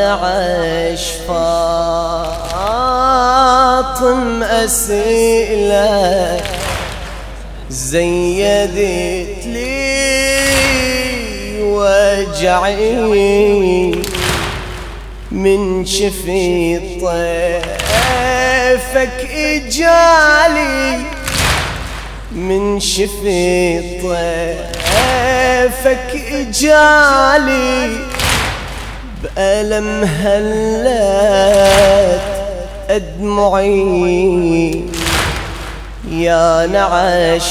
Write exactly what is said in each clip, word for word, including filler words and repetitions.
نعش فاطم أسئلة زيدت لي وجعي من شفي طيفك إجالي من شفي طيفك إجالي بألم هلت أدمعي يا نعش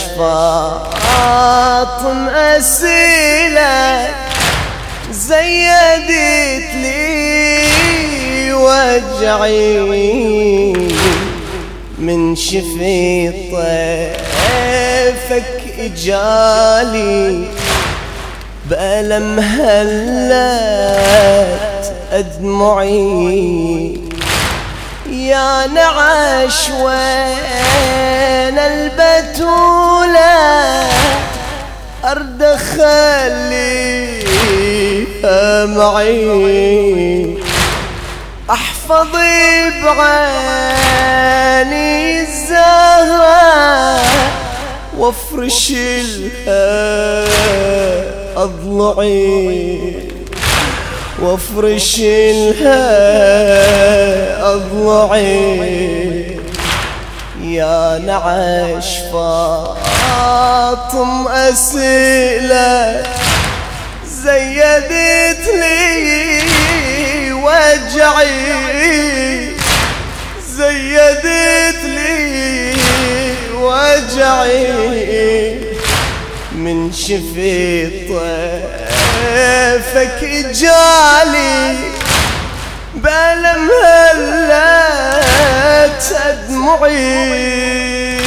فاطم أسئلة زيدت لي وجعي من شفي طيفك إجالي بألم هلت أدمعي يا نعش وين البتولة أرد أخليها معي أحفظي بعيني الزهرة وافرش لها أضلعي وافرش لها أضلعي يا نعش فاطم أسئلة زيدت لي وجعي زيدت لي وجعي من شفي طيفك إجالي بألم هلت أدمعي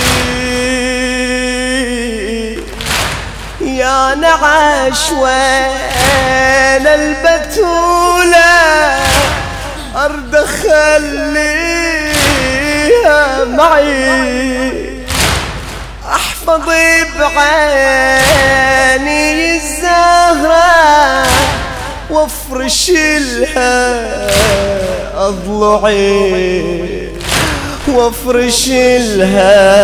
يا نعش وين البتولة أرد أخليها معي أحفظي بعيني الزهرة وافرش لها أضلعي وافرش لها.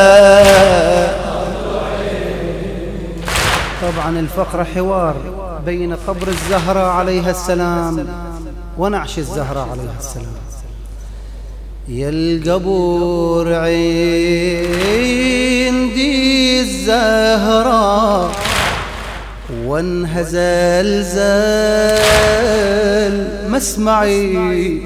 طبعا الفقرة حوار بين قبر الزهراء عليها السلام ونعش الزهراء عليها السلام. يا القبور عندي الزهراء وانهزل زل مسمعي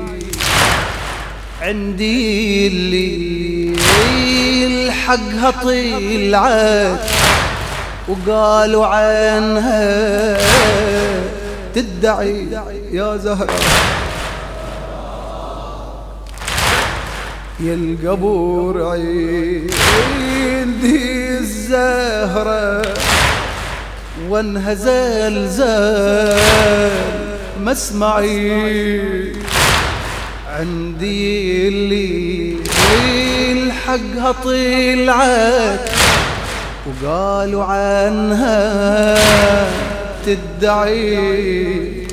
عندي اللي الحقها طلعت وقالوا عنها تدعي يا زهرة. يا القبور عندي الزهرة وانهزل زل مسمعي عندي اللي الحقها طلعت وقالوا عنها تدعي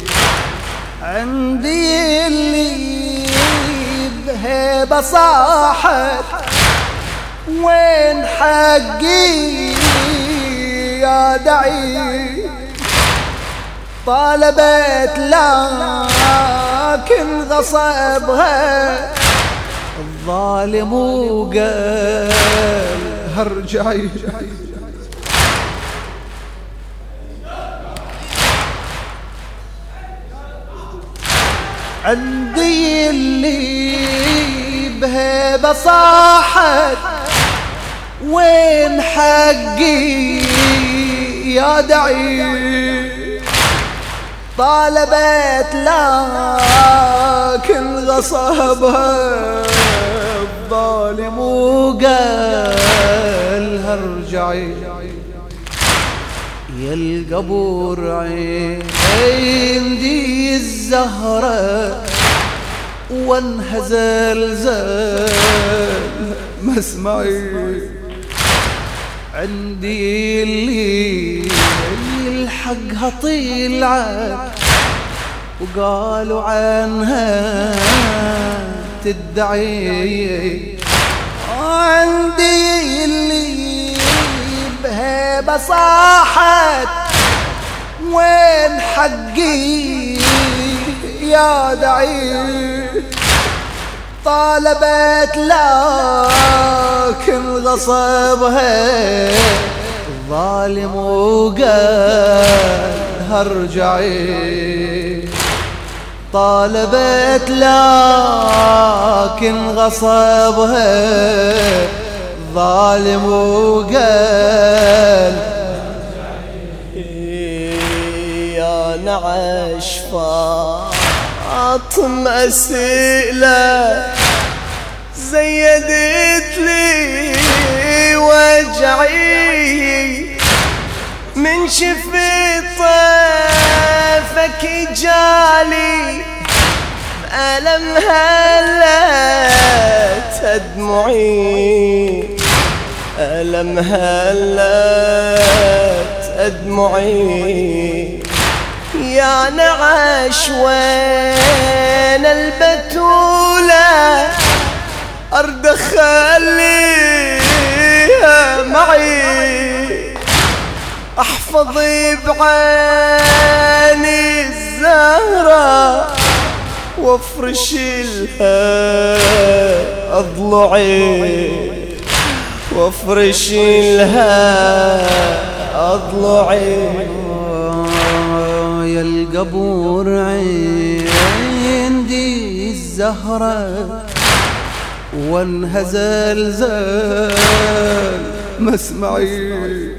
عندي اللي بهيبة صاحت وين حقي يا دعي طالبت لكن غصبها الظالم وقال هرجعي. عندي اللي بهيبة صاحت وين حقي يا دعي طالبت لكن غصبها الظالم وقال هرجعي. يا القبور عندي الزهرة وانهزل زل مسمعي عندي اللي الحقها طلعت وقالوا عنها تدعي. عندي اللي بهيبة صاحت وين حقي يا دعي. طالبت لكن غصبها الظالم وقال هرجعي. طالبت لكن غصبها الظالم وقال يا نعش فاطمة سئلة زيدت لي وجعي. من شفت طيفك جالي بألم هلت أدمعي. ألم هلت أدمعي. يا نعش وين البتولة أرد أخليها معي. احفظي بعيني الزهرة وافرش لها اضلعي. وافرش لها اضلعي. يا القبور عندي الزهرة وانهزل زال مسمعي.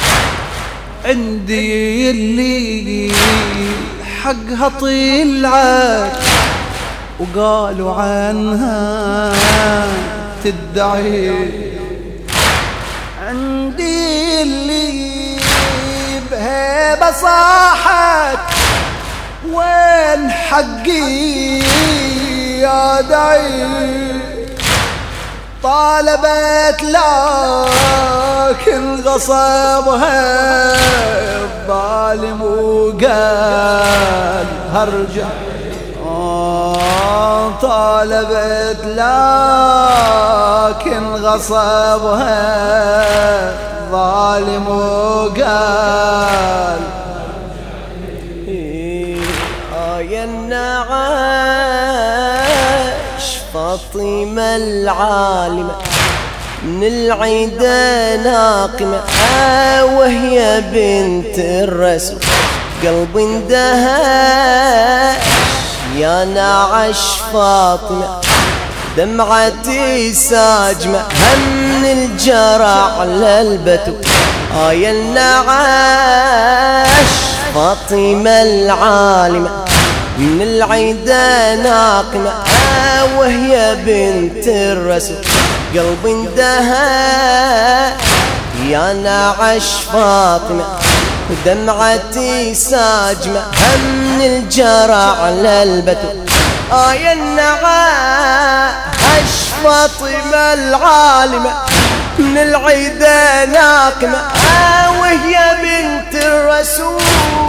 عندي اللي حقها طلعت وقالوا عنها تدعي. عندي اللي بهيبة صاحت وين حقي يا دعي. طالبت لكن غصبها الظالم وقال هرجع. آه طالبت لكن غصبها الظالم وقال آه يا النعاش فاطمة العالمة من العيدة ناقمة. آه وهي بنت الرسول قلب اندهش. يا نعش فاطمة دمعتي ساجمة هم الجرع على البتول. آه يا النعاش فاطمة العالمة من العيدة ناقمة. آه وهي بنت الرسول قلب اندهى. يا نعش فاطمة ودمعتي ساجمة هم الجرع على البتول. آه يا النعاش فاطمة العالمة من العيدة ناقمة. آه وهي بنت الرسول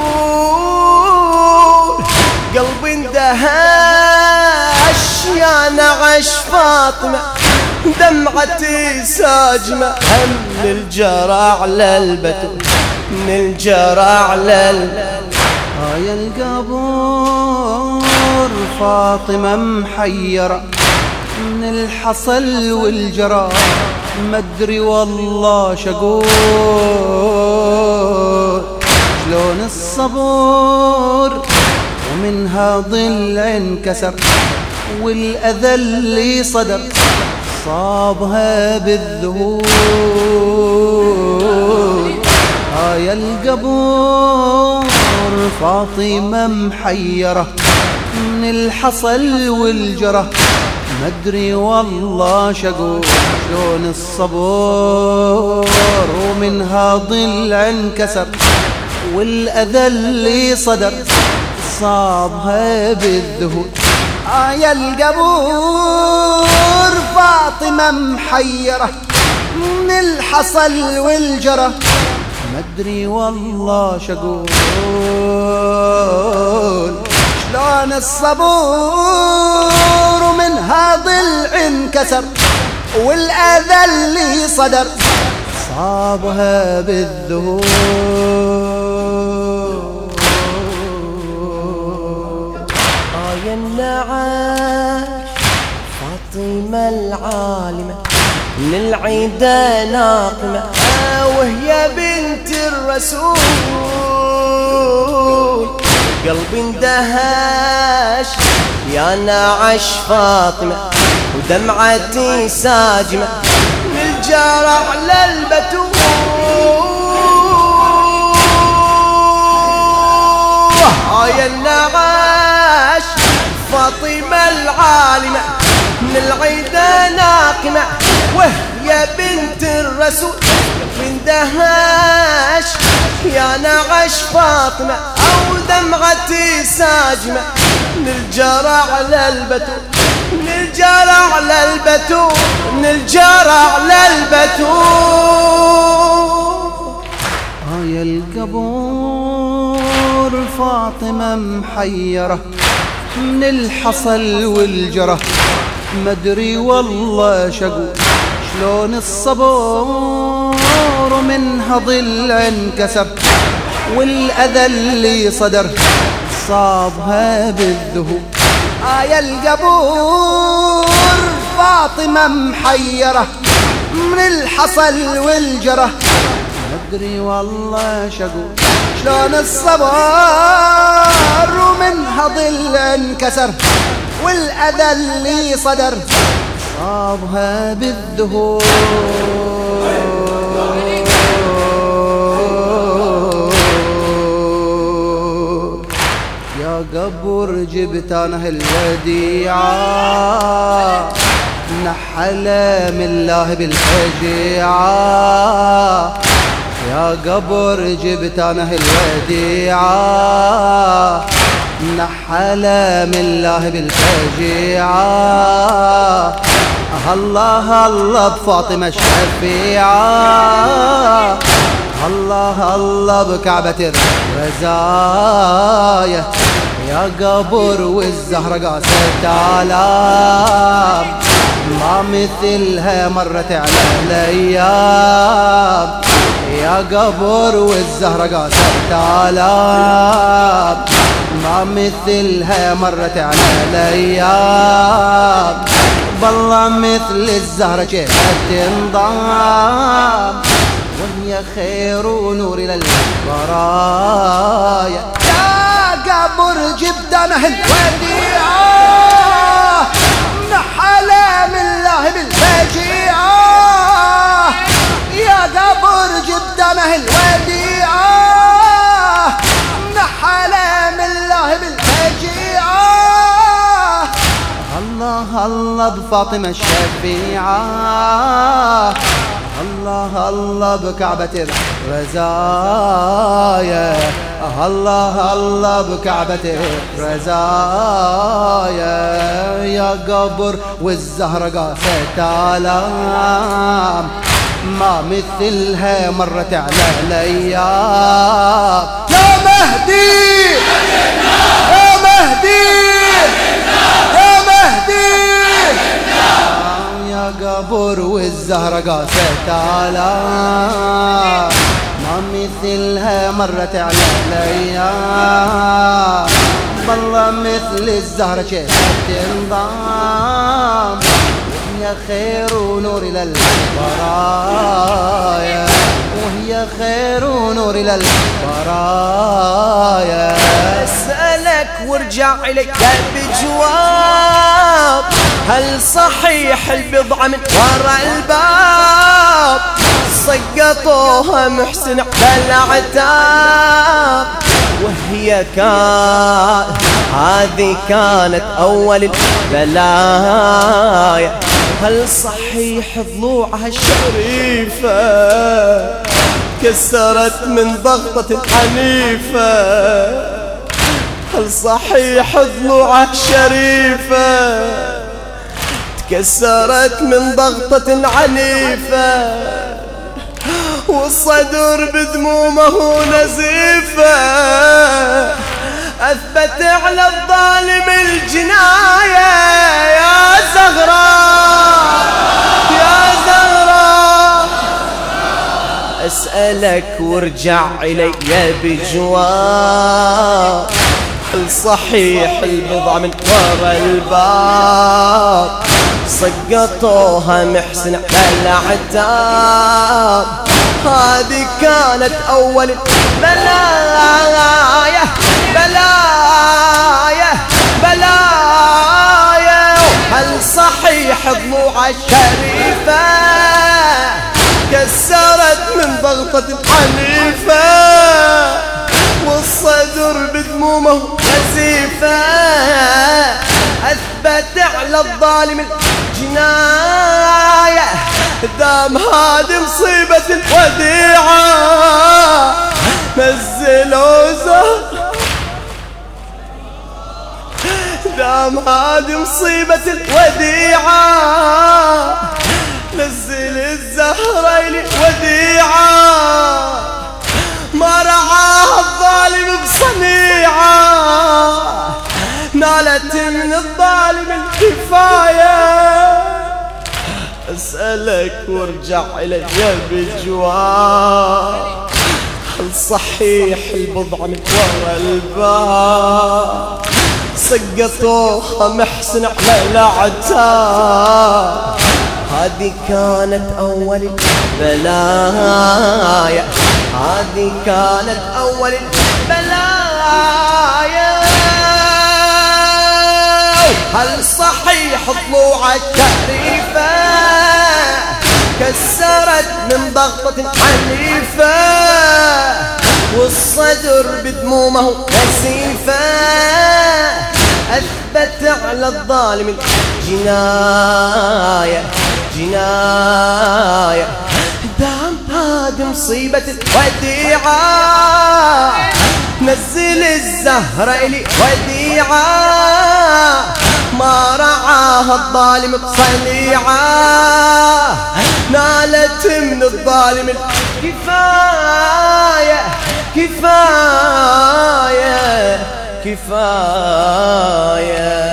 قلب اندهش. يا نعش فاطمة دمعتي ساجمة هم الجرع على البتول. من الجرع على البتول. آه يا القبور فاطمة محيرة من الحصل والجرى مدري والله شقول. شلون الصبور ومنها ضلع انكسر والأذى اللي صدر صابها بالذهول. آه يا القبور فاطمة محيرة من الحصل والجرى مدري والله شقول. شلون الصبور ومنها ضلع انكسر والأذى اللي صدر صابها بالذهول. آه يا القبور فاطمة محيرة من الحصل والجرى مدري والله شقول. شلون شلون الصبور ومنها ضلع انكسر والأذى اللي صدر صابها بالذهول. آية النعاش فاطمة العالمة من العيدة ناقمة وهي بنت الرسول. قلبي اندهش يا نعش فاطمة ودمعتي ساجمة من الجرح للبتول. آية النعاش فاطمة العالمة من العيدة ناقمة وهي بنت الرسول. اندهش يا نعش فاطمة أو دمعتي ساجمة من الجرح للبتول، من الجرح للبتول، من الجرح للبتول. آية القبور فاطمة محيرة من الحصل والجرح مدري والله شقو شلون الصبور ومنها ضلع انكسر والأذى اللي صدر صابها بالذهول. آية القبور فاطمة محيرة من الحصل والجرح مدري والله شقو شلون الصبر ومنها ضلع انكسر والأذى اللي صدر صابها بالذهول. يا قبر جبت انا الوديعة نحلة من الله بالفجيعة. يا قبر جبت انا الوديعة نحلة من الله بالفجيعة. الله الله بفاطمة الشفيعة الله الله بكعبة الرزايا. يا قبر والزهرة قاست آلام ما مثلها مرت على الأيام. يا قبر والزهرة قاست آلام ما مثلها مرت على الأيام. بالله مثل الزهرة كيف تنضام وهي خير ونور للبرايا. يا قبر جبت انا الوديعة نحلة من الله بالفجيعة. يا قبر جبت انا الوديعة نحلة من الله بالفجيعة. الله الله بفاطمة الشفيعة الله الله بكعبة الرزايا. الله الله بكعبة الرزايا. يا قبر والزهرة قاست آلام ما مثلها مرت على الأيام. يا مهدي يا مهدي يا مهدي يا قبر والزهرة قاست آلام ما مثلها مرت على الأيام. بالله مثل الزهرة كيف تنضام وهي خير ونور للبرايا. وهي خير ونور للبرايا. أسألك وارجع إليك بجواب هل صحيح البضعة من وراء الباب سقطوها محسن على العتاب وهي كان هذه كانت أول البلايا. هل صحيح ضلوعها الشريفة كسرت من ضغطة عنيفة؟ هل صحيح ضلوعها الشريفة تكسرت من ضغطة عنيفة والصدر بذمومه نزيفة؟ أثبت على الظالم أسألك وارجع إلي بجواب، الصحيح البضعة من ورا الباب سقطوها محسن على العتاب. هذه كانت أول بلايا بلايا بلايا. هل صحيح ضلوع الشريفة كسرت من ضغطة عنيفة، والصدر بذمومه نزيفة أثبت على الظالم الجناية. دام هذه مصيبة الوديعة نزلوا زهر، دام هذه مصيبة الوديعة نزل الزهرة إلي وديعة. ما رعاها الظالم بصنيعة نالت من الظالم الكفاية. أسألك وارجع إلي بجواب، هل صحيح البضعة من ورا الباب سقطوها محسن على العتاب. هذه كانت أول البلايا، هذه كانت أول البلايا. هل صحيح ضلوع الشريفة كسرت من ضغطة عنيفة، والصدر بدمومه نزيفة أثبت على الظالم جناية جناية. دام هذه مصيبة الوديعة نزل الزهرة إلي وديعة. ما رعاها الظالم بصنيعة نالت من الظالم الكفاية كفاية كفاية.